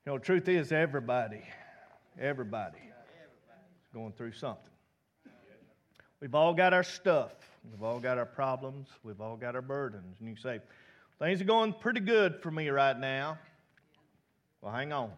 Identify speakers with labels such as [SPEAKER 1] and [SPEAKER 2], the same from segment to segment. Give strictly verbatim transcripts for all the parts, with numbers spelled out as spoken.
[SPEAKER 1] You know, the truth is everybody, everybody is going through something. We've all got our stuff. We've all got our problems. We've all got our burdens. And you say, things are going pretty good for me right now. Well, hang on.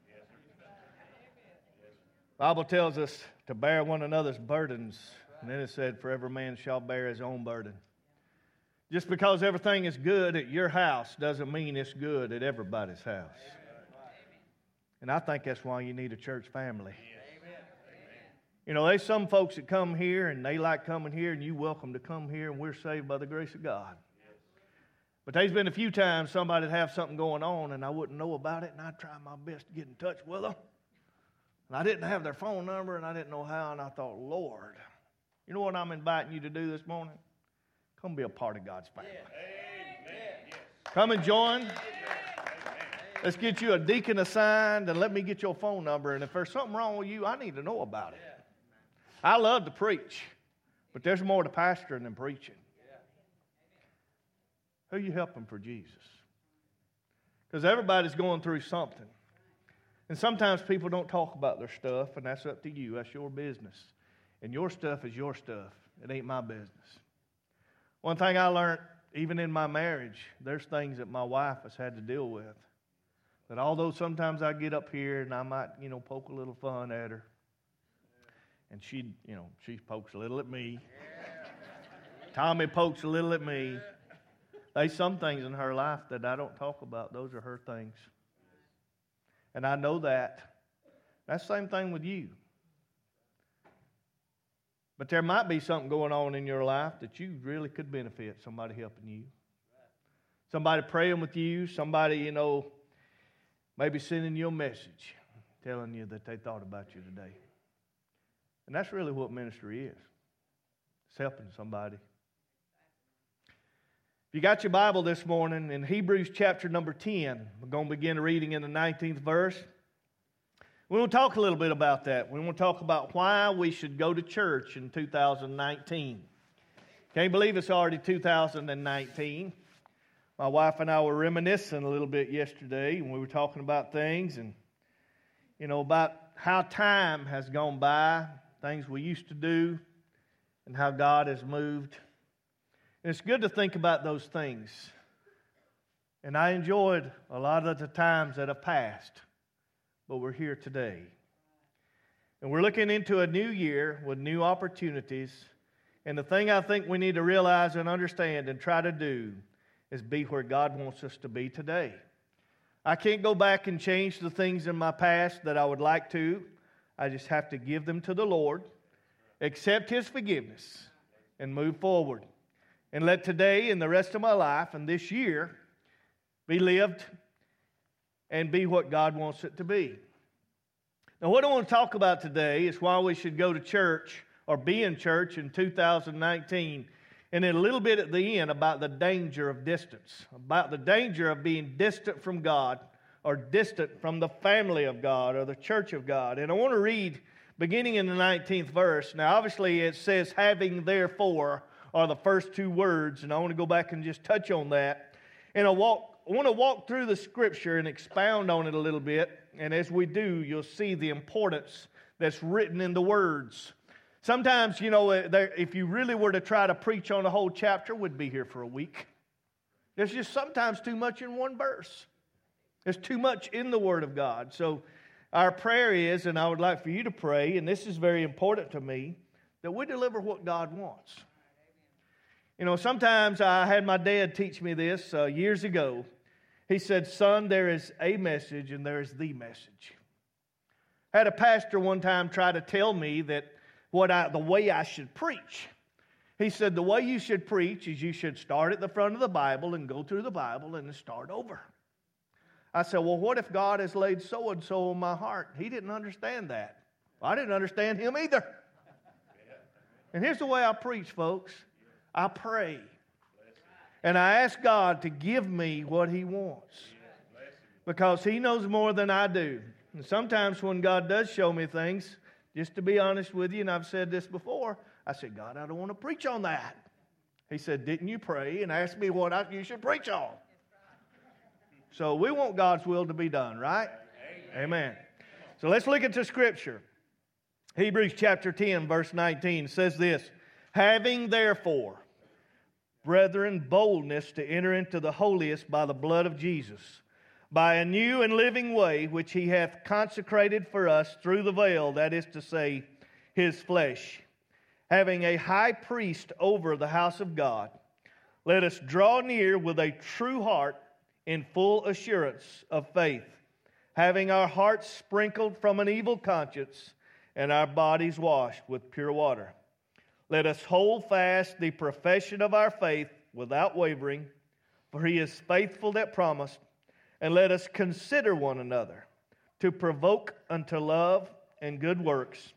[SPEAKER 1] The Bible tells us to bear one another's burdens. And then it said, for every man shall bear his own burden. Just because everything is good at your house doesn't mean it's good at everybody's house. And I think that's why you need a church family. You know, there's some folks that come here and they like coming here, and you welcome to come here, and we're saved by the grace of God. But there's been a few times somebody'd have something going on and I wouldn't know about it, and I'd try my best to get in touch with them. And I didn't have their phone number and I didn't know how, and I thought, Lord, you know what I'm inviting you to do this morning? Come be a part of God's family. Amen. Come and join. Let's get you a deacon assigned, and let me get your phone number. And if there's something wrong with you, I need to know about it. I love to preach, but there's more to pastoring than preaching. Who are you helping for Jesus? Because everybody's going through something. And sometimes people don't talk about their stuff, and that's up to you. That's your business. And your stuff is your stuff. It ain't my business. One thing I learned, even in my marriage, there's things that my wife has had to deal with. That although sometimes I get up here and I might, you know, poke a little fun at her, and she, you know, she pokes a little at me. Tommy pokes a little at me. There's some things in her life that I don't talk about. Those are her things. And I know that. That's the same thing with you. But there might be something going on in your life that you really could benefit somebody helping you. Somebody praying with you. Somebody, you know, maybe sending you a message telling you that they thought about you today. And that's really what ministry is. It's helping somebody. If you got your Bible this morning, in Hebrews chapter number ten, we're going to begin reading in the nineteenth verse. We want to talk a little bit about that. We want to talk about why we should go to church in two thousand nineteen. Can't believe it's already two thousand nineteen. My wife and I were reminiscing a little bit yesterday, and we were talking about things, and, you know, about how time has gone by, things we used to do, and how God has moved. And it's good to think about those things. And I enjoyed a lot of the times that have passed, but we're here today. And we're looking into a new year with new opportunities. And the thing I think we need to realize and understand and try to do is be where God wants us to be today. I can't go back and change the things in my past that I would like to. I just have to give them to the Lord, accept His forgiveness, and move forward. And let today and the rest of my life and this year be lived and be what God wants it to be. Now, what I want to talk about today is why we should go to church or be in church in two thousand nineteen. And then a little bit at the end about the danger of distance, about the danger of being distant from God or distant from the family of God or the church of God. And I want to read beginning in the nineteenth verse. Now, obviously, it says, having therefore, are the first two words. And I want to go back and just touch on that. And I, walk, I want to walk through the Scripture and expound on it a little bit. And as we do, you'll see the importance that's written in the words. Sometimes, you know, if you really were to try to preach on a whole chapter, we'd be here for a week. There's just sometimes too much in one verse. There's too much in the Word of God. So our prayer is, and I would like for you to pray, and this is very important to me, that we deliver what God wants. You know, sometimes I had my dad teach me this uh, years ago. He said, son, there is a message and there is the message. I had a pastor one time try to tell me that what I, the way I should preach. He said, the way you should preach is you should start at the front of the Bible and go through the Bible and then start over. I said, well, what if God has laid so-and-so on my heart? He didn't understand that. I didn't understand him either. And here's the way I preach, folks. I pray. And I ask God to give me what He wants. Because He knows more than I do. And sometimes when God does show me things, just to be honest with you, and I've said this before, I said, God, I don't want to preach on that. He said, didn't you pray and ask me what I, you should preach on? So we want God's will to be done, right? Amen. So let's look into Scripture. Hebrews chapter ten, verse nineteen says this, having therefore, brethren, boldness to enter into the holiest by the blood of Jesus, by a new and living way which he hath consecrated for us through the veil, that is to say, his flesh, having a high priest over the house of God, let us draw near with a true heart in full assurance of faith, having our hearts sprinkled from an evil conscience and our bodies washed with pure water. Let us hold fast the profession of our faith without wavering, for he is faithful that promised. And let us consider one another to provoke unto love and good works,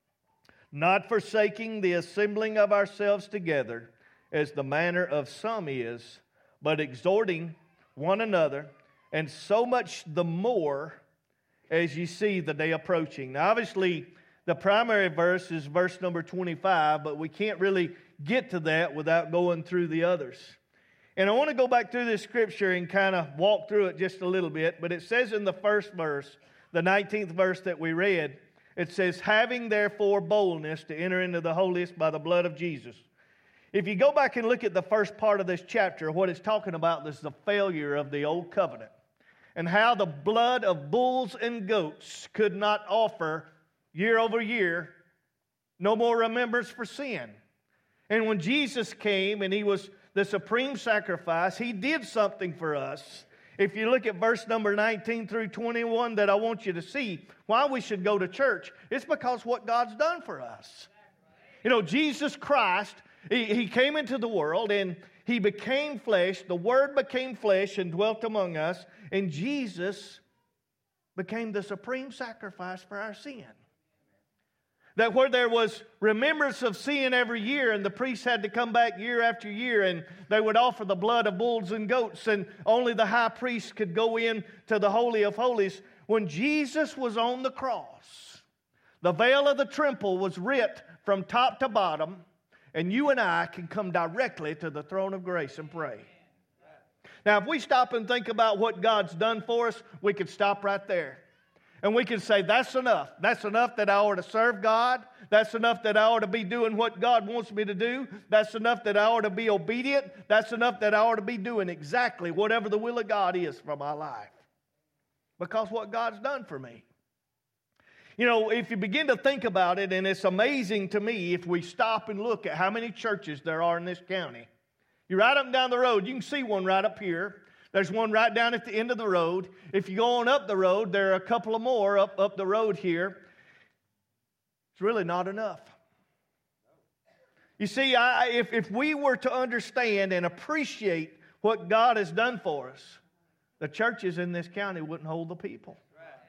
[SPEAKER 1] not forsaking the assembling of ourselves together, as the manner of some is, but exhorting one another, and so much the more as you see the day approaching. Now, obviously, the primary verse is verse number twenty-five, but we can't really get to that without going through the others. And I want to go back through this scripture and kind of walk through it just a little bit. But it says in the first verse, the nineteenth verse that we read, it says, having therefore boldness to enter into the holiest by the blood of Jesus. If you go back and look at the first part of this chapter, what it's talking about is the failure of the old covenant and how the blood of bulls and goats could not offer year over year no more remembrance for sin. And when Jesus came and he was the supreme sacrifice, he did something for us. If you look at verse number nineteen through twenty-one that I want you to see, why we should go to church, it's because what God's done for us. You know, Jesus Christ, he, he came into the world and he became flesh. The Word became flesh and dwelt among us. And Jesus became the supreme sacrifice for our sin. That where there was remembrance of sin every year, and the priests had to come back year after year, and they would offer the blood of bulls and goats, and only the high priest could go in to the Holy of Holies. When Jesus was on the cross, the veil of the temple was rent from top to bottom, and you and I can come directly to the throne of grace and pray. Now, if we stop and think about what God's done for us, we could stop right there. And we can say, that's enough. That's enough that I ought to serve God. That's enough that I ought to be doing what God wants me to do. That's enough that I ought to be obedient. That's enough that I ought to be doing exactly whatever the will of God is for my life. Because what God's done for me. You know, if you begin to think about it, and it's amazing to me if we stop and look at how many churches there are in this county. You ride up and down the road, you can see one right up here. There's one right down at the end of the road. If you go on up the road, there are a couple of more up, up the road here. It's really not enough. You see, I, if, if we were to understand and appreciate what God has done for us, the churches in this county wouldn't hold the people.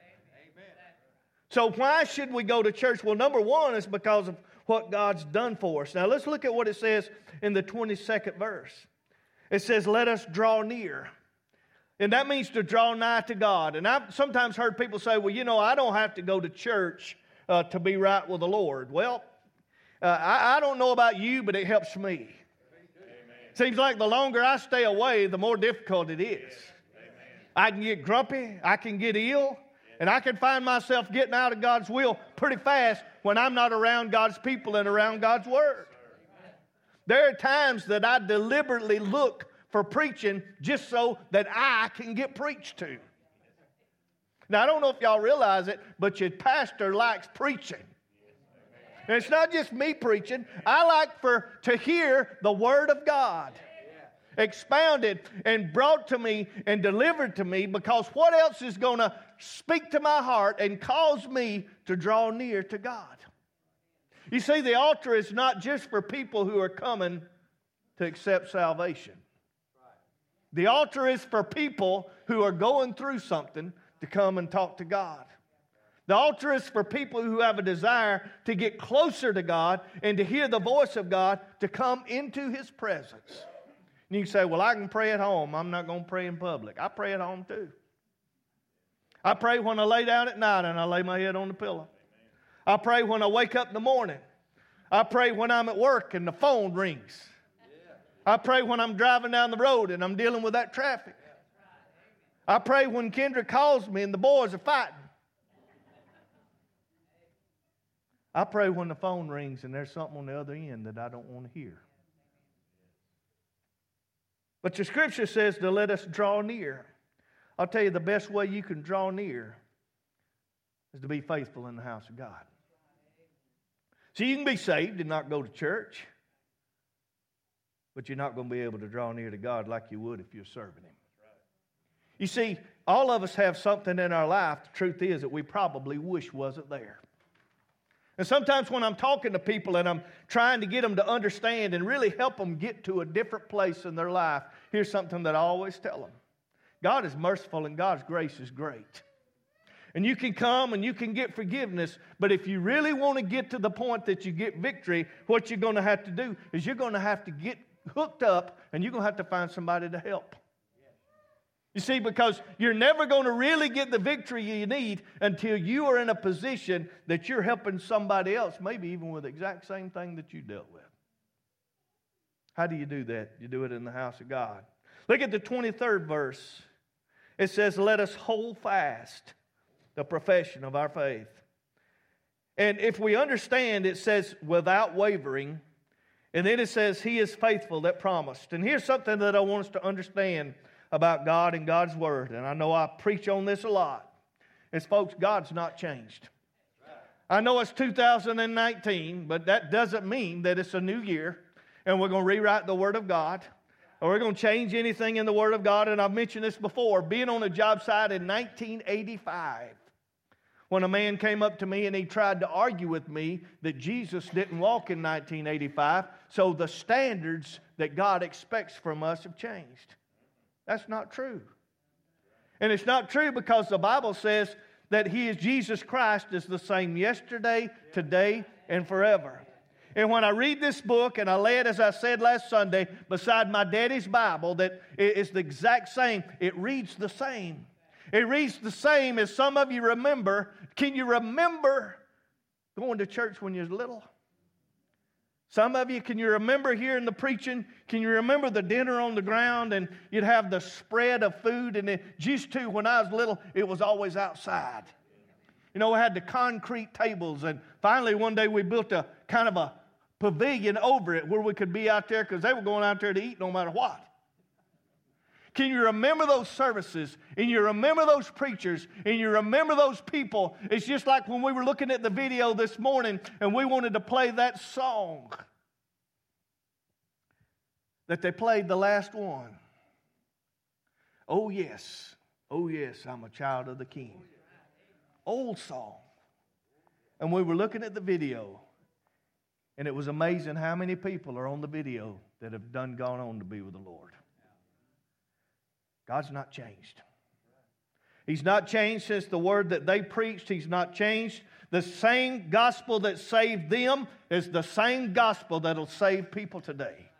[SPEAKER 1] So why should we go to church? Well, number one is because of what God's done for us. Now let's look at what it says in the twenty-second verse. It says, let us draw near. And that means to draw nigh to God. And I've sometimes heard people say, well, you know, I don't have to go to church uh, to be right with the Lord. Well, uh, I, I don't know about you, but it helps me. Amen. Seems like the longer I stay away, the more difficult it is. Amen. I can get grumpy, I can get ill, and I can find myself getting out of God's will pretty fast when I'm not around God's people and around God's Word. There are times that I deliberately look for preaching just so that I can get preached to. Now, I don't know if y'all realize it, but your pastor likes preaching. And it's not just me preaching. I like for to hear the Word of God expounded and brought to me and delivered to me, because what else is going to speak to my heart and cause me to draw near to God? You see, the altar is not just for people who are coming to accept salvation. The altar is for people who are going through something to come and talk to God. The altar is for people who have a desire to get closer to God and to hear the voice of God, to come into His presence. And you can say, well, I can pray at home. I'm not going to pray in public. I pray at home too. I pray when I lay down at night and I lay my head on the pillow. I pray when I wake up in the morning. I pray when I'm at work and the phone rings. I pray when I'm driving down the road and I'm dealing with that traffic. I pray when Kendra calls me and the boys are fighting. I pray when the phone rings and there's something on the other end that I don't want to hear. But the Scripture says to let us draw near. I'll tell you the best way you can draw near is to be faithful in the house of God. So you can be saved and not go to church, but you're not going to be able to draw near to God like you would if you're serving Him. You see, all of us have something in our life, the truth is, that we probably wish wasn't there. And sometimes when I'm talking to people and I'm trying to get them to understand and really help them get to a different place in their life, here's something that I always tell them. God is merciful and God's grace is great. And you can come and you can get forgiveness, but if you really want to get to the point that you get victory, what you're going to have to do is you're going to have to get hooked up and you're going to have to find somebody to help. You see, because you're never going to really get the victory you need until you are in a position that you're helping somebody else, maybe even with the exact same thing that you dealt with. How do you do that? You do it in the house of God. Look at the twenty-third verse. It says, let us hold fast the profession of our faith. And if we understand, it says without wavering. And then it says He is faithful that promised. And here's something that I want us to understand about God and God's Word. And I know I preach on this a lot. Is, folks, God's not changed. I know it's two thousand nineteen, but that doesn't mean that it's a new year and we're going to rewrite the Word of God or we're going to change anything in the Word of God. And I've mentioned this before, being on a job site in nineteen eighty-five, when a man came up to me and he tried to argue with me that Jesus didn't walk in nineteen eighty-five, so the standards that God expects from us have changed. That's not true. And it's not true because the Bible says that He is Jesus Christ is the same yesterday, today, and forever. And when I read this book and I lay it, as I said last Sunday, beside my daddy's Bible, that it's the exact same. It reads the same. It reads the same as some of you remember. Can you remember going to church when you was little? Some of you, can you remember hearing the preaching? Can you remember the dinner on the ground and you'd have the spread of food? And it used to, when I was little, it was always outside. You know, we had the concrete tables, and finally one day we built a kind of a pavilion over it where we could be out there because they were going out there to eat no matter what. Can you remember those services, and you remember those preachers, and you remember those people? It's just like when we were looking at the video this morning and we wanted to play that song that they played, the last one. Oh yes, oh yes, I'm a child of the King. Old song. And we were looking at the video, and it was amazing how many people are on the video that have done gone on to be with the Lord. God's not changed. He's not changed since the word that they preached. He's not changed. The same gospel that saved them is the same gospel that will save people today.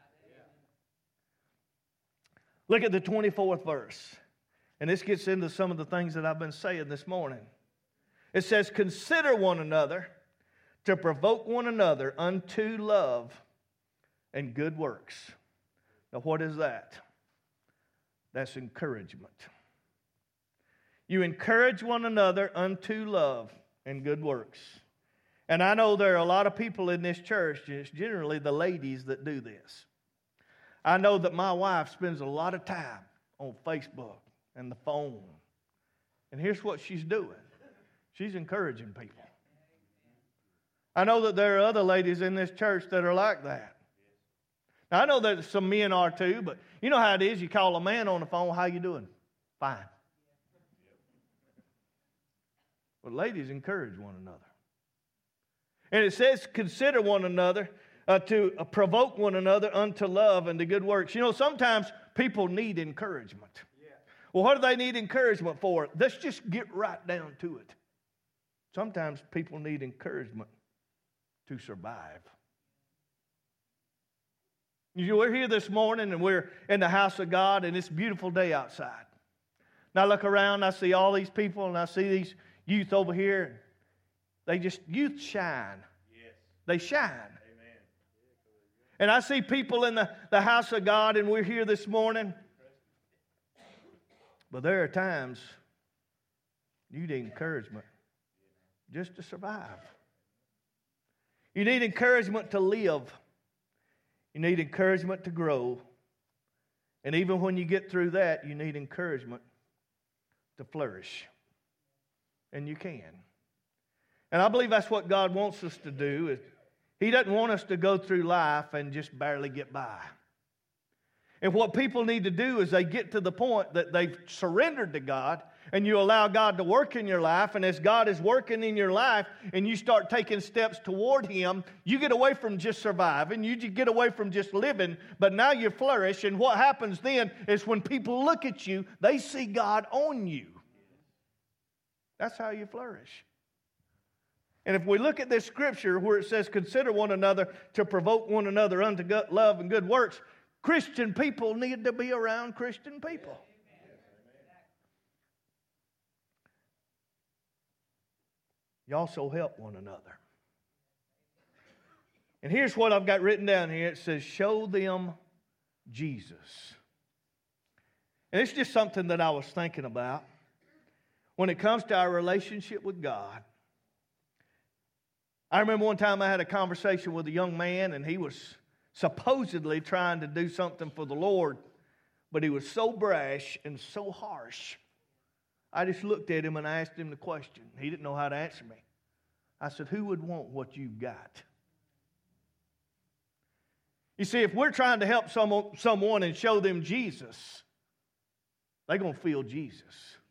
[SPEAKER 1] Look at the twenty-fourth verse. And this gets into some of the things that I've been saying this morning. It says, consider one another to provoke one another unto love and good works. Now what is that? That's encouragement. You encourage one another unto love and good works. And I know there are a lot of people in this church, it's generally the ladies that do this. I know that my wife spends a lot of time on Facebook and the phone. And here's what she's doing. She's encouraging people. I know that there are other ladies in this church that are like that. Now, I know that some men are too, but you know how it is. You call a man on the phone, how you doing? Fine. But ladies, encourage one another. And it says, consider one another uh, to uh, provoke one another unto love and to good works. You know, sometimes people need encouragement. Yeah. Well, what do they need encouragement for? Let's just get right down to it. Sometimes people need encouragement to survive. We're here this morning and we're in the house of God and it's a beautiful day outside. Now I look around, I see all these people and I see these youth over here. They just, youth shine. Yes. They shine. Amen. And I see people in the, the house of God and we're here this morning. But there are times you need encouragement just to survive. You need encouragement to live. You need encouragement to grow. And even when you get through that, you need encouragement to flourish. And you can. And I believe that's what God wants us to do. Is He doesn't want us to go through life and just barely get by. And what people need to do is they get to the point that they've surrendered to God, and you allow God to work in your life, and as God is working in your life and you start taking steps toward Him, you get away from just surviving, you get away from just living, but now you flourish. And what happens then is when people look at you, they see God on you. That's how you flourish. And if we look at this scripture where it says, consider one another to provoke one another unto love and good works, Christian people need to be around Christian people. You also help one another. And here's what I've got written down here. It says, show them Jesus. And it's just something that I was thinking about. When it comes to our relationship with God, I remember one time I had a conversation with a young man, and he was supposedly trying to do something for the Lord, but he was so brash and so harsh. I just looked at him and I asked him the question. He didn't know how to answer me. I said, who would want what you've got? You see, if we're trying to help someone, someone and show them Jesus, they're going to feel Jesus.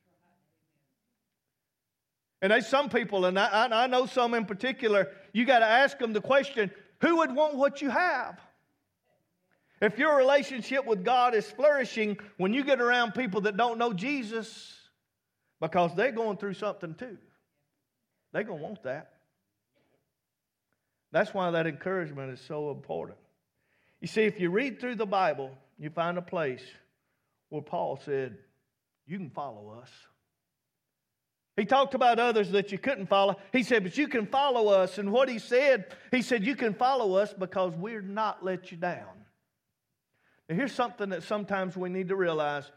[SPEAKER 1] And there's some people, and I, I know some in particular, you got to ask them the question, who would want what you have? If your relationship with God is flourishing, when you get around people that don't know Jesus, because they're going through something too, they're going to want that. That's why that encouragement is so important. You see, if you read through the Bible, you find a place where Paul said, you can follow us. He talked about others that you couldn't follow. He said, but you can follow us. And what he said, he said, you can follow us because we're not let you down. Now, here's something that sometimes we need to realize.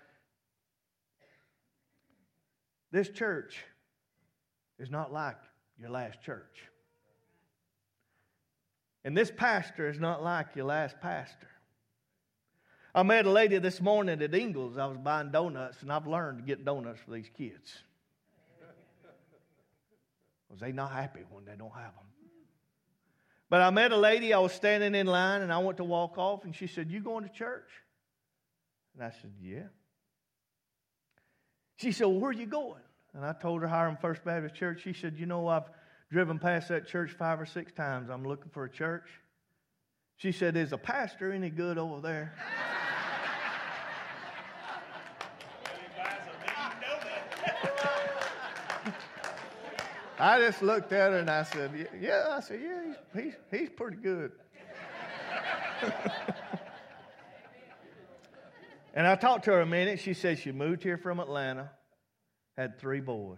[SPEAKER 1] This church is not like your last church. And this pastor is not like your last pastor. I met a lady this morning at Ingles. I was buying donuts, and I've learned to get donuts for these kids. Because they're not happy when they don't have them. But I met a lady, I was standing in line, and I went to walk off, and she said, you going to church? And I said, yeah. She said, well, where are you going? And I told her Hiram First Baptist Church. She said, you know, I've driven past that church five or six times. I'm looking for a church. She said, is a pastor any good over there? I just looked at her and I said, yeah, I said, yeah, he's, he's, he's pretty good. And I talked to her a minute. She said she moved here from Atlanta, had three boys,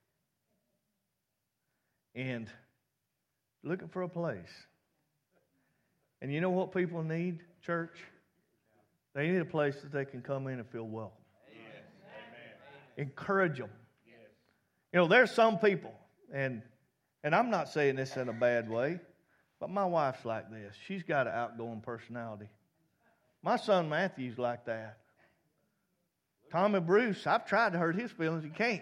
[SPEAKER 1] and looking for a place. And you know what people need, church? They need a place that they can come in and feel welcome. Yes. Encourage them. Yes. You know, there's some people, and and I'm not saying this in a bad way, but my wife's like this. She's got an outgoing personality. My son Matthew's like that. Tommy Bruce, I've tried to hurt his feelings. He can't.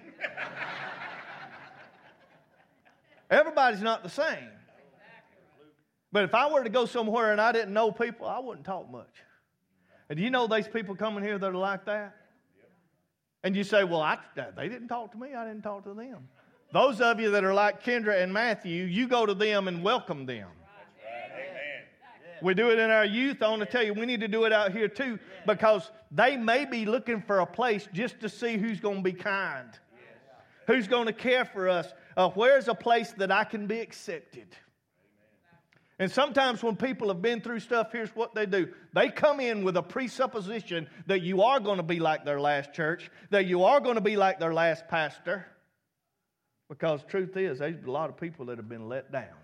[SPEAKER 1] Everybody's not the same. But if I were to go somewhere and I didn't know people, I wouldn't talk much. And do you know these people coming here that are like that? And you say, well, I, they didn't talk to me. I didn't talk to them. Those of you that are like Kendra and Matthew, you go to them and welcome them. We do it in our youth. I want to tell you, we need to do it out here too, because they may be looking for a place just to see who's going to be kind, who's going to care for us. Uh, where's a place that I can be accepted? And sometimes when people have been through stuff, here's what they do. They come in with a presupposition that you are going to be like their last church, that you are going to be like their last pastor, because truth is, there's a lot of people that have been let down.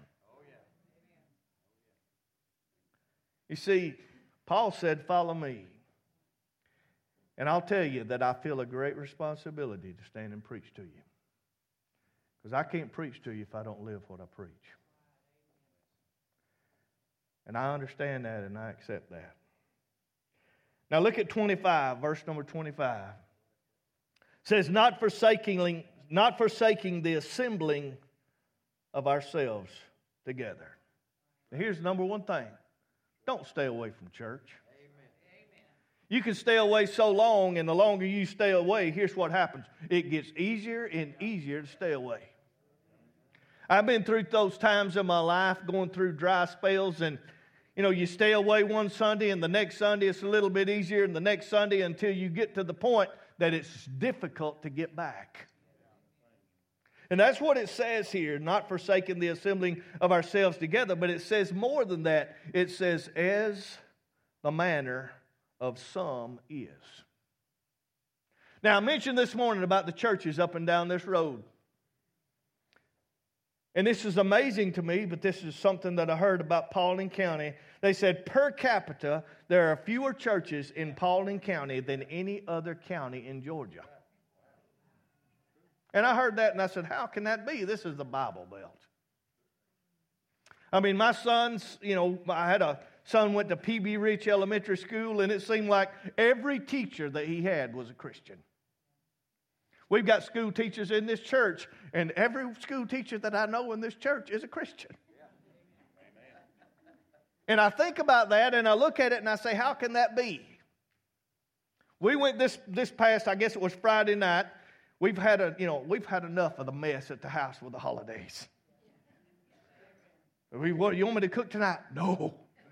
[SPEAKER 1] You see, Paul said, follow me. And I'll tell you that I feel a great responsibility to stand and preach to you. Because I can't preach to you if I don't live what I preach. And I understand that and I accept that. Now look at twenty-five, verse number twenty-five. It says, not forsaking, not forsaking the assembling of ourselves together. Now here's the number one thing. Don't stay away from church. You can stay away so long, and the longer you stay away, here's what happens. It gets easier and easier to stay away. I've been through those times in my life, going through dry spells, and you know, you stay away one Sunday, and the next Sunday it's a little bit easier, and the next Sunday until you get to the point that it's difficult to get back. And that's what it says here, not forsaking the assembling of ourselves together, but it says more than that. It says, as the manner of some is. Now, I mentioned this morning about the churches up and down this road. And this is amazing to me, but this is something that I heard about Paulding County. They said per capita, there are fewer churches in Paulding County than any other county in Georgia. And I heard that and I said, how can that be? This is the Bible Belt. I mean, my sons, you know, I had a son went to P B Rich Elementary School, and it seemed like every teacher that he had was a Christian. We've got school teachers in this church, and every school teacher that I know in this church is a Christian. And I think about that, and I look at it, and I say, how can that be? We went this this past, I guess it was Friday night. We've had a, you know, we've had enough of the mess at the house with the holidays. We, what, you want me to cook tonight? No.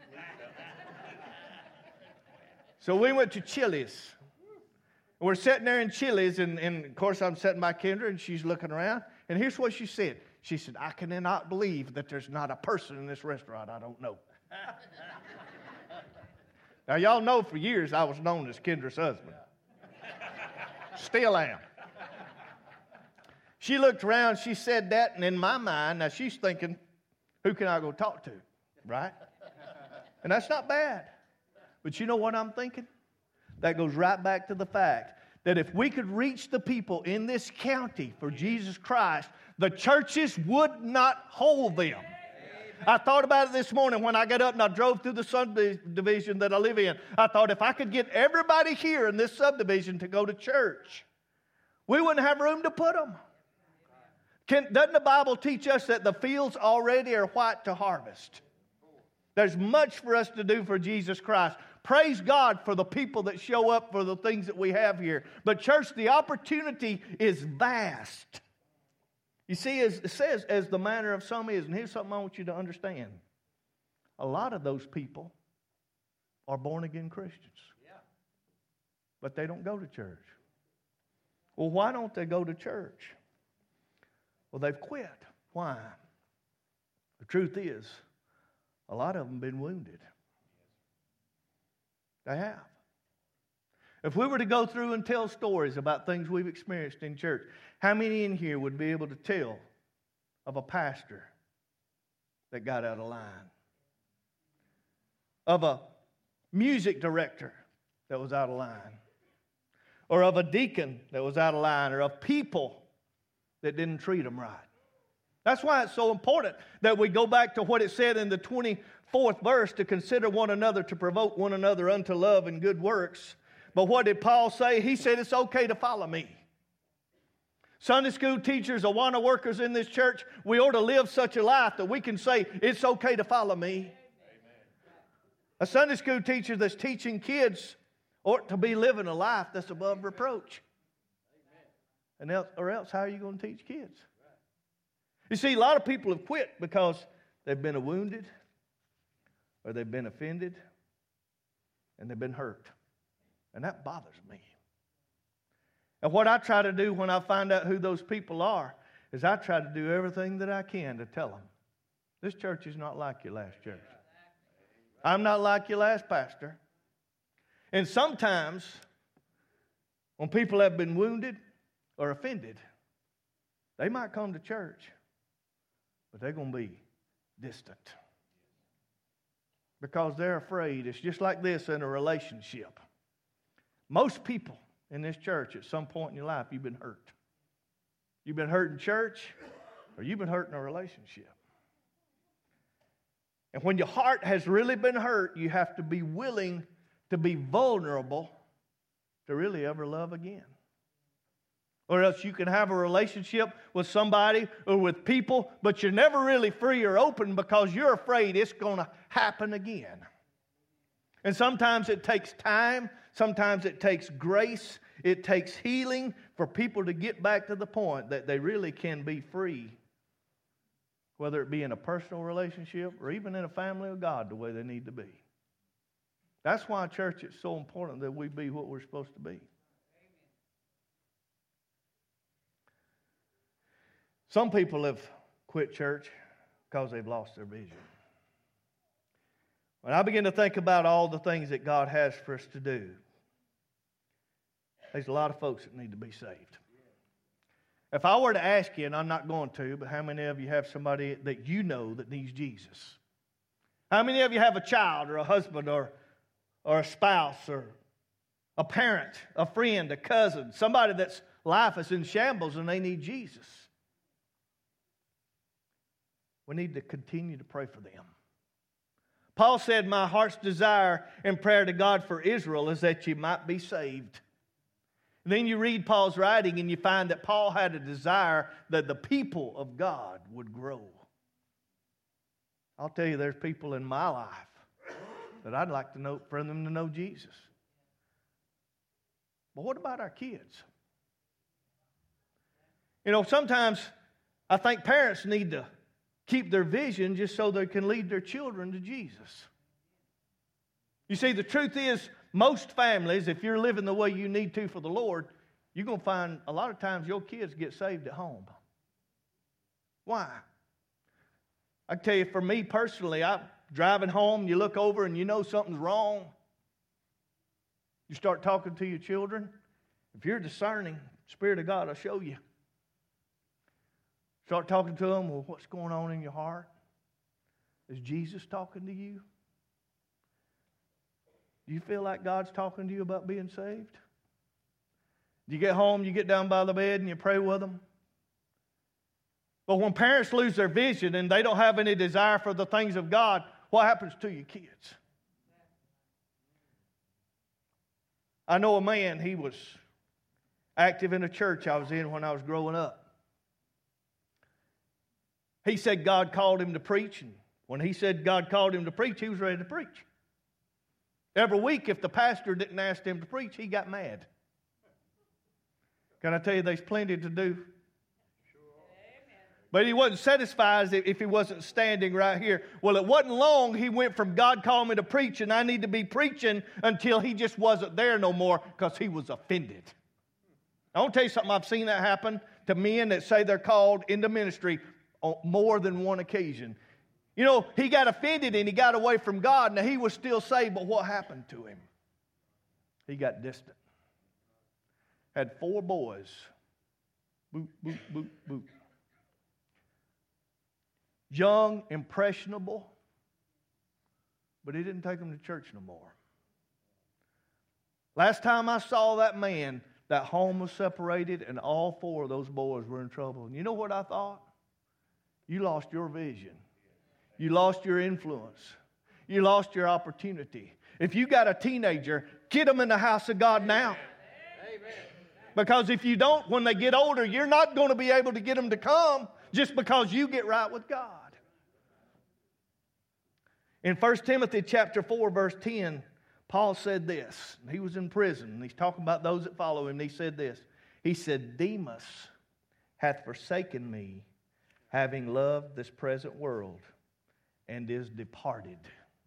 [SPEAKER 1] So we went to Chili's. We're sitting there in Chili's, and, and of course I'm sitting by Kendra, and she's looking around. And here's what she said. She said, I cannot believe that there's not a person in this restaurant I don't know. Now, y'all know for years I was known as Kendra's husband. Still am. She looked around, she said that, and in my mind, now she's thinking, who can I go talk to, right? And that's not bad. But you know what I'm thinking? That goes right back to the fact that if we could reach the people in this county for Jesus Christ, the churches would not hold them. I thought about it this morning when I got up and I drove through the subdivision that I live in. I thought if I could get everybody here in this subdivision to go to church, we wouldn't have room to put them. Can, doesn't the Bible teach us that the fields already are white to harvest? There's much for us to do for Jesus Christ. Praise God for the people that show up for the things that we have here. But church, the opportunity is vast. You see, as it says, as the manner of some is, and here's something I want you to understand. A lot of those people are born-again Christians. Yeah. But they don't go to church. Well, why don't they go to church? Well, they've quit. Why? The truth is, a lot of them have been wounded. They have. If we were to go through and tell stories about things we've experienced in church, how many in here would be able to tell of a pastor that got out of line? Of a music director that was out of line? Or of a deacon that was out of line? Or of people that didn't treat them right? That's why it's so important that we go back to what it said in the twenty-fourth verse, to consider one another, to provoke one another unto love and good works. But what did Paul say? He said it's okay to follow me. Sunday school teachers, Awana workers in this church, we ought to live such a life that we can say it's okay to follow me. Amen. A Sunday school teacher that's teaching kids ought to be living a life that's above reproach. And else, or else, how are you going to teach kids? You see, a lot of people have quit because they've been wounded, or they've been offended, and they've been hurt. And that bothers me. And what I try to do when I find out who those people are is I try to do everything that I can to tell them, this church is not like your last church. I'm not like your last pastor. And sometimes when people have been wounded or offended, they might come to church, but they're going to be distant. Because they're afraid. It's just like this in a relationship. Most people in this church, at some point in your life, you've been hurt. You've been hurt in church, or you've been hurt in a relationship. And when your heart has really been hurt, you have to be willing to be vulnerable to really ever love again. Or else you can have a relationship with somebody or with people, but you're never really free or open because you're afraid it's going to happen again. And sometimes it takes time, sometimes it takes grace, it takes healing for people to get back to the point that they really can be free, whether it be in a personal relationship or even in a family of God, the way they need to be. That's why, church, it's so important that we be what we're supposed to be. Some people have quit church because they've lost their vision. When I begin to think about all the things that God has for us to do, there's a lot of folks that need to be saved. If I were to ask you, and I'm not going to, but how many of you have somebody that you know that needs Jesus? How many of you have a child or a husband or, or a spouse or a parent, a friend, a cousin, somebody that's life is in shambles and they need Jesus? We need to continue to pray for them. Paul said, my heart's desire and prayer to God for Israel is that you might be saved. And then you read Paul's writing and you find that Paul had a desire that the people of God would grow. I'll tell you, there's people in my life that I'd like to know for them to know Jesus. But what about our kids? You know, sometimes I think parents need to keep their vision just so they can lead their children to Jesus. You see, the truth is, most families, if you're living the way you need to for the Lord, you're going to find a lot of times your kids get saved at home. Why? I can tell you, for me personally, I'm driving home, you look over and you know something's wrong. You start talking to your children. If you're discerning, the Spirit of God will show you. Start talking to them, well, what's going on in your heart? Is Jesus talking to you? Do you feel like God's talking to you about being saved? You get home, you get down by the bed and you pray with them. But when parents lose their vision and they don't have any desire for the things of God, what happens to your kids? I know a man, he was active in a church I was in when I was growing up. He said God called him to preach, and when he said God called him to preach, he was ready to preach. Every week, if the pastor didn't ask him to preach, he got mad. Can I tell you, there's plenty to do? But he wasn't satisfied if he wasn't standing right here. Well, it wasn't long he went from God called me to preach and I need to be preaching until he just wasn't there no more because he was offended. I want to tell you something. I've seen that happen to men that say they're called into ministry on more than one occasion. You know, he got offended and he got away from God. Now, he was still saved, but what happened to him? He got distant. Had four boys. Boop, boop, boop, boop. Young, impressionable, but he didn't take them to church no more. Last time I saw that man, that home was separated and all four of those boys were in trouble. And you know what I thought? You lost your vision. You lost your influence. You lost your opportunity. If you got a teenager, get them in the house of God now. Because if you don't, when they get older, you're not going to be able to get them to come just because you get right with God. In First Timothy chapter four, verse ten, Paul said this. He was in prison, and he's talking about those that follow him. And he said this. He said, Demas hath forsaken me, having loved this present world, and is departed.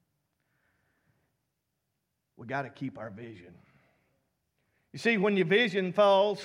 [SPEAKER 1] We got to keep our vision. You see, when your vision falls,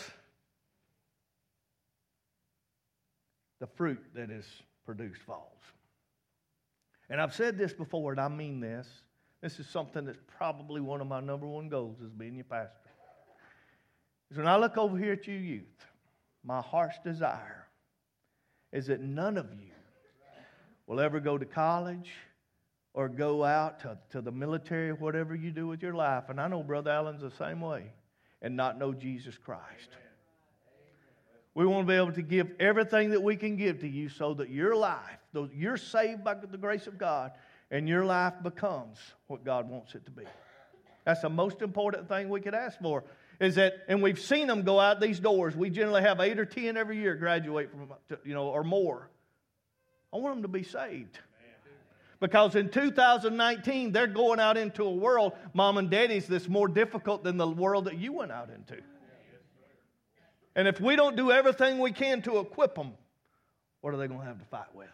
[SPEAKER 1] the fruit that is produced falls. And I've said this before, and I mean this. This is something that's probably one of my number one goals as being your pastor. Is when I look over here at you youth, my heart's desire is that none of you will ever go to college or go out to, to the military, whatever you do with your life. And I know Brother Allen's the same way, and not know Jesus Christ. We want to be able to give everything that we can give to you so that your life, though you're saved by the grace of God, and your life becomes what God wants it to be. That's the most important thing we could ask for. Is that, and we've seen them go out these doors. We generally have eight or ten every year graduate from, you know, or more. I want them to be saved. Because in two thousand nineteen, they're going out into a world, mom and daddies, that's more difficult than the world that you went out into. And if we don't do everything we can to equip them, what are they going to have to fight with?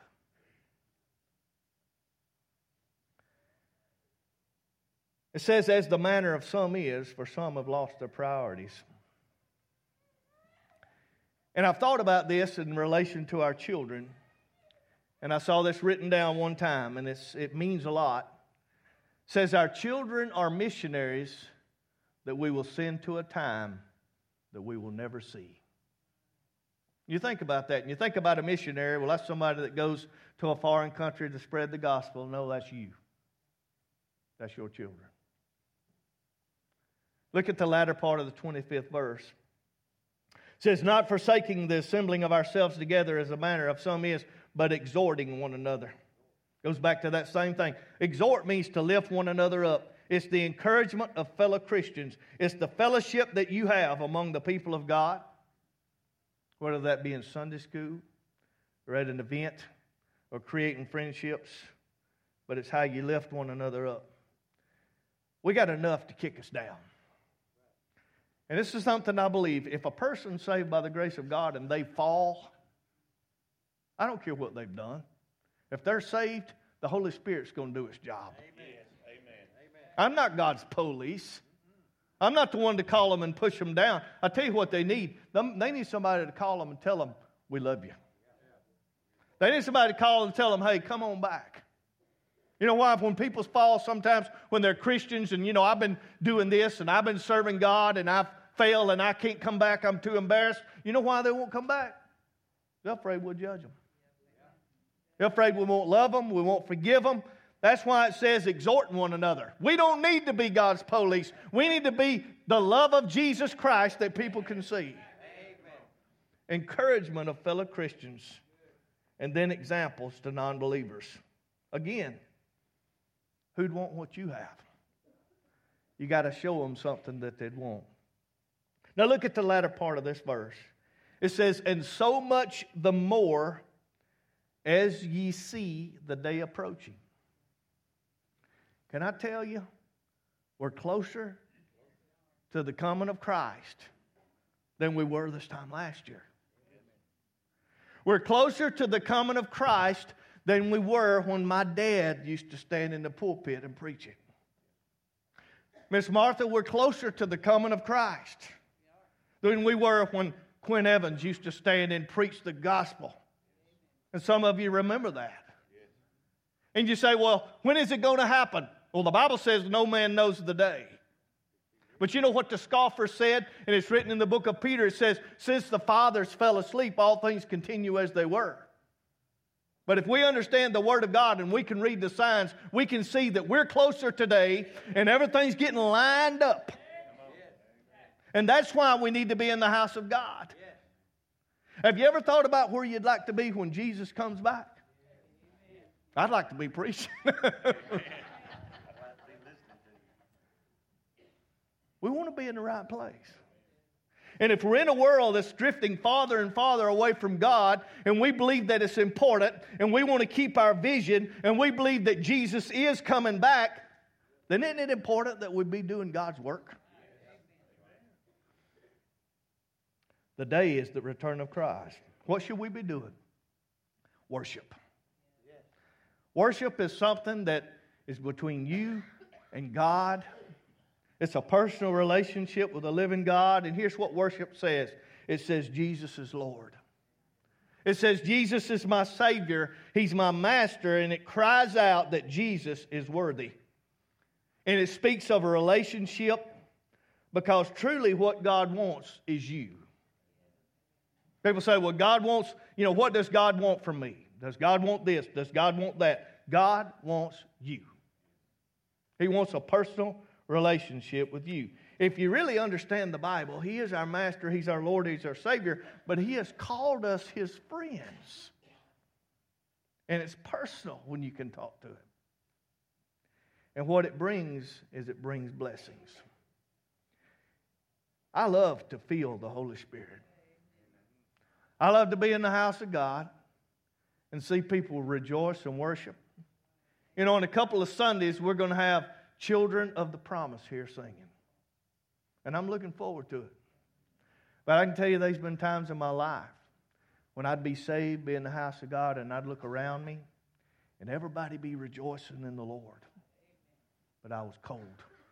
[SPEAKER 1] It says, as the manner of some is, for some have lost their priorities. And I've thought about this in relation to our children. And I saw this written down one time, and it's, it means a lot. It says, our children are missionaries that we will send to a time that we will never see. You think about that, and you think about a missionary, well, that's somebody that goes to a foreign country to spread the gospel. No, that's you. That's your children. Look at the latter part of the twenty-fifth verse. It says, not forsaking the assembling of ourselves together as the manner of some is, but exhorting one another. Goes back to that same thing. Exhort means to lift one another up. It's the encouragement of fellow Christians. It's the fellowship that you have among the people of God, whether that be in Sunday school or at an event or creating friendships, but it's how you lift one another up. We got enough to kick us down. And this is something I believe. If a person's saved by the grace of God and they fall, I don't care what they've done. If they're saved, the Holy Spirit's going to do its job. Amen. Amen. I'm not God's police. I'm not the one to call them and push them down. I tell you what they need. They need somebody to call them and tell them, we love you. They need somebody to call and tell them, hey, come on back. You know why? When people fall sometimes, when they're Christians, and, you know, I've been doing this, and I've been serving God, and I've failed, and I can't come back, I'm too embarrassed. You know why they won't come back? They're afraid we'll judge them. They're afraid we won't love them, we won't forgive them. That's why it says exhorting one another. We don't need to be God's police. We need to be the love of Jesus Christ that people can see. Amen. Encouragement of fellow Christians. And then examples to non-believers. Again, who'd want what you have? You got to show them something that they'd want. Now look at the latter part of this verse. It says, and so much the more as ye see the day approaching. Can I tell you, we're closer to the coming of Christ than we were this time last year. We're closer to the coming of Christ than we were when my dad used to stand in the pulpit and preach it. Miss Martha, we're closer to the coming of Christ than we were when Quinn Evans used to stand and preach the gospel. And some of you remember that. And you say, well, when is it going to happen? Well, the Bible says no man knows the day. But you know what the scoffer said? And it's written in the book of Peter. It says, since the fathers fell asleep, all things continue as they were. But if we understand the Word of God and we can read the signs, we can see that we're closer today and everything's getting lined up. And that's why we need to be in the house of God. Have you ever thought about where you'd like to be when Jesus comes back? I'd like to be preaching. We want to be in the right place. And if we're in a world that's drifting farther and farther away from God, and we believe that it's important, and we want to keep our vision, and we believe that Jesus is coming back, then isn't it important that we be doing God's work? The day is the return of Christ. What should we be doing? Worship. Worship is something that is between you and God. It's a personal relationship with the living God. And here's what worship says. It says Jesus is Lord. It says Jesus is my Savior. He's my Master. And it cries out that Jesus is worthy. And it speaks of a relationship, because truly what God wants is you. People say, well, God wants, you know, what does God want from me? Does God want this? Does God want that? God wants you. He wants a personal relationship with you. If you really understand the Bible, He is our Master, He's our Lord, He's our Savior, but He has called us His friends. And it's personal when you can talk to Him. And what it brings is it brings blessings. I love to feel the Holy Spirit. I love to be in the house of God and see people rejoice and worship. You know, in a couple of Sundays, we're going to have Children of the Promise here singing. And I'm looking forward to it. But I can tell you there's been times in my life when I'd be saved, be in the house of God, and I'd look around me, and everybody be rejoicing in the Lord. But I was cold.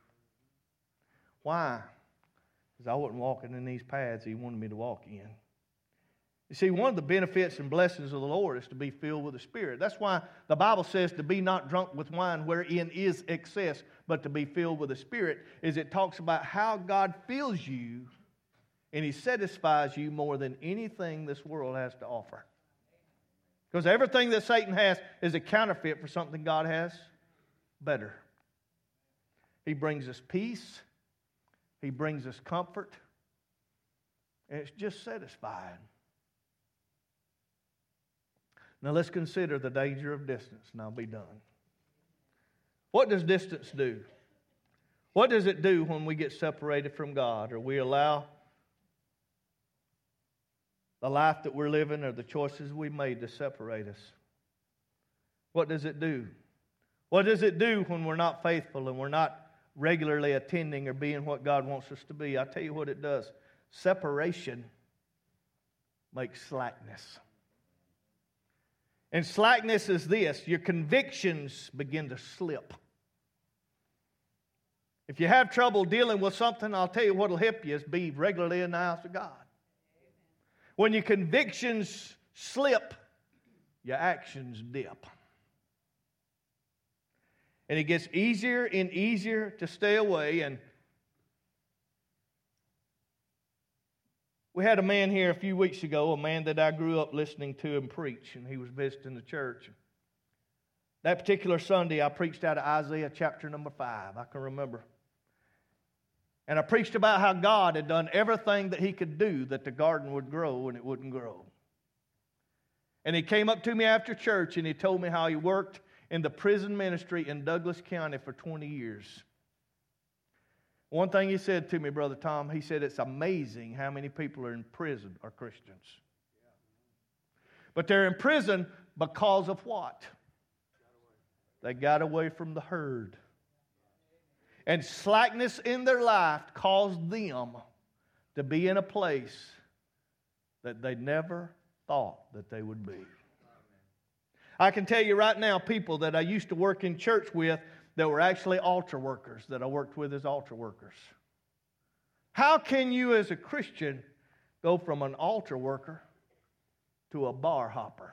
[SPEAKER 1] Why? Because I wasn't walking in these paths He wanted me to walk in. You see, one of the benefits and blessings of the Lord is to be filled with the Spirit. That's why the Bible says to be not drunk with wine wherein is excess, but to be filled with the Spirit, is it talks about how God fills you and He satisfies you more than anything this world has to offer. Because everything that Satan has is a counterfeit for something God has better. He brings us peace. He brings us comfort. And it's just satisfying. Now let's consider the danger of distance, and I'll be done. What does distance do? What does it do when we get separated from God, or we allow the life that we're living or the choices we made to separate us? What does it do? What does it do when we're not faithful and we're not regularly attending or being what God wants us to be? I'll tell you what it does. Separation makes slackness. And slackness is this: your convictions begin to slip. If you have trouble dealing with something, I'll tell you what will help you is be regularly in the house of God. When your convictions slip, your actions dip. And it gets easier and easier to stay away. And we had a man here a few weeks ago, a man that I grew up listening to him preach, and he was visiting the church. That particular Sunday, I preached out of Isaiah chapter number five. I can remember. And I preached about how God had done everything that He could do that the garden would grow, and it wouldn't grow. And he came up to me after church, and he told me how he worked in the prison ministry in Douglas County for twenty years. One thing he said to me, Brother Tom, he said, it's amazing how many people are in prison are Christians. But they're in prison because of what? They got away from the herd. And slackness in their life caused them to be in a place that they never thought that they would be. I can tell you right now, people that I used to work in church with that were actually altar workers, that I worked with as altar workers. How can you as a Christian go from an altar worker to a bar hopper?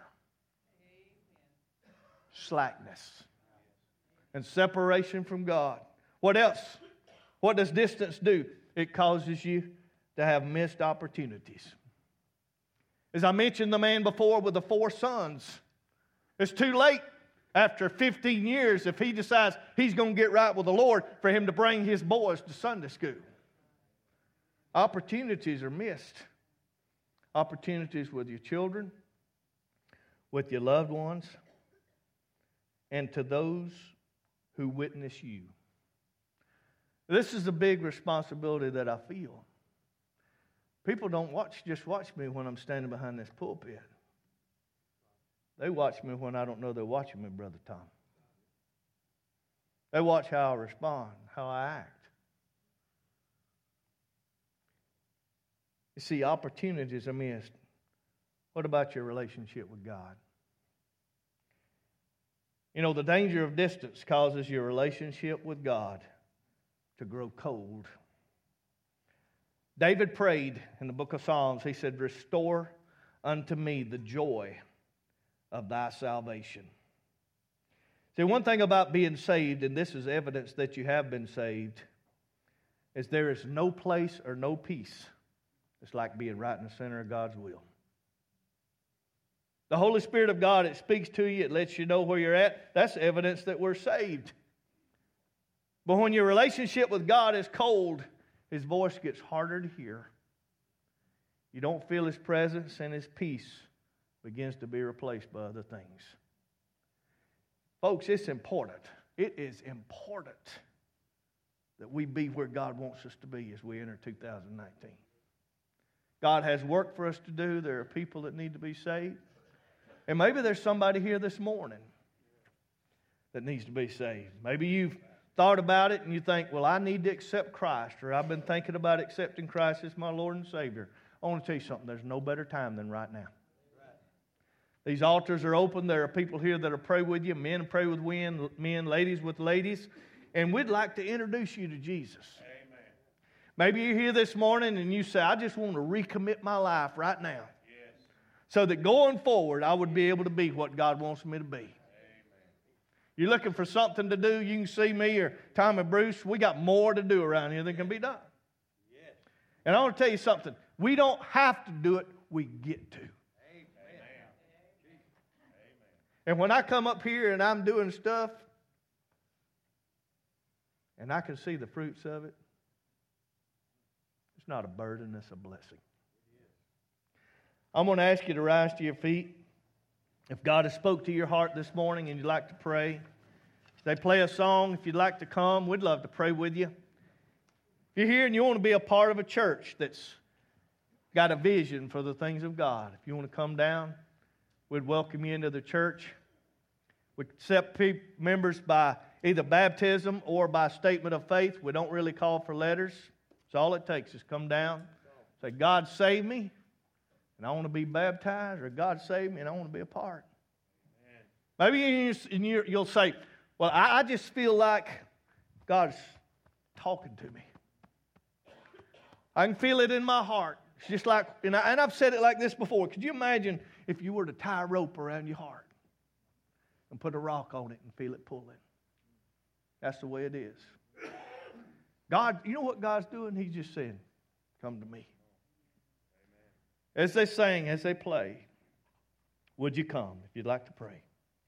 [SPEAKER 1] Slackness and separation from God. What else? What does distance do? It causes you to have missed opportunities. As I mentioned the man before with the four sons, it's too late after fifteen years if he decides he's going to get right with the Lord for him to bring his boys to Sunday school. Opportunities are missed. Opportunities with your children, with your loved ones, and to those who witness you. This is a big responsibility that I feel. People don't watch just watch me when I'm standing behind this pulpit. They watch me when I don't know they're watching me, Brother Tom. They watch how I respond, how I act. You see, opportunities are missed. What about your relationship with God? You know, the danger of distance causes your relationship with God to grow cold. David prayed in the book of Psalms. He said, restore unto me the joy of thy salvation. See, one thing about being saved, and this is evidence that you have been saved, is there is no place or no peace. It's like being right in the center of God's will. The Holy Spirit of God, it speaks to you, it lets you know where you're at. That's evidence that we're saved. But when your relationship with God is cold, His voice gets harder to hear. You don't feel His presence, and His peace begins to be replaced by other things. Folks, it's important it is important that we be where God wants us to be as we enter two thousand nineteen. God has work for us to do. There are people that need to be saved. And maybe there's somebody here this morning that needs to be saved. Maybe you've thought about it and you think, well, I need to accept Christ, or I've been thinking about accepting Christ as my Lord and Savior. I want to tell you something. There's no better time than right now. These altars are open. There are people here that will pray with you. Men pray with men, men, ladies with ladies. And we'd like to introduce you to Jesus. Amen. Maybe you're here this morning and you say, I just want to recommit my life right now. Yes. So that going forward, I would be able to be what God wants me to be. Amen. You're looking for something to do, you can see me or Tom and Bruce. We got more to do around here than can be done. Yes. And I want to tell you something. We don't have to do it. We get to. And when I come up here and I'm doing stuff, and I can see the fruits of it, it's not a burden, it's a blessing. I'm going to ask you to rise to your feet. If God has spoke to your heart this morning and you'd like to pray, they play a song. If you'd like to come, we'd love to pray with you. If you're here and you want to be a part of a church that's got a vision for the things of God, if you want to come down, we'd welcome you into the church. We accept members by either baptism or by statement of faith. We don't really call for letters. So all it takes is come down, say, God save me, and I want to be baptized, or God save me, and I want to be a part. Amen. Maybe you, you'll say, well, I just feel like God's talking to me. I can feel it in my heart. It's just like, and, I, and I've said it like this before. Could you imagine if you were to tie a rope around your heart and put a rock on it and feel it pulling? That's the way it is. God, you know what God's doing? He's just saying, come to me. As they sing, as they play, would you come if you'd like to pray?